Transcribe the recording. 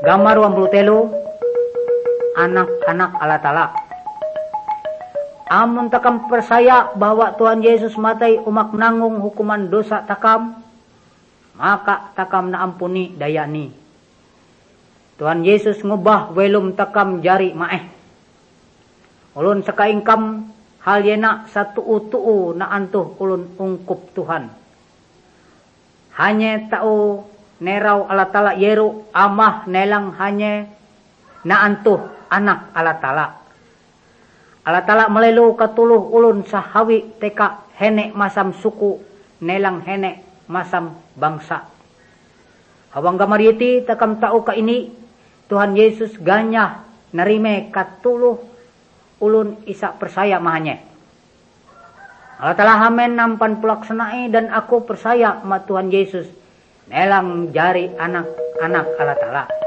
Gambar 23 anak-anak Allah Ta'ala. Amun takam percaya bahwa Tuhan Yesus matai umak nanggung hukuman dosa takam, maka takam na ampuni dayani. Tuhan Yesus ngubah welum takam jari maeh. Ulun sakaingkam hal yena satu utuu na antuh ulun ungkup Tuhan. Hanya tau nerau Allah Ta'ala yeru amah nelang hanya na antuh anak Allah Ta'ala. Allah Ta'ala melelu katuluh ulun sahawi teka henek masam suku nelang henek masam bangsa. Hawang gamariti takam tau ka ini Tuhan Yesus ganyah narime katuluh ulun isa percaya mahanya. Allah Ta'ala hamen nampan pelaksanai dan aku percaya ma Tuhan Yesus nelang jari anak-anak Allah Ta'ala.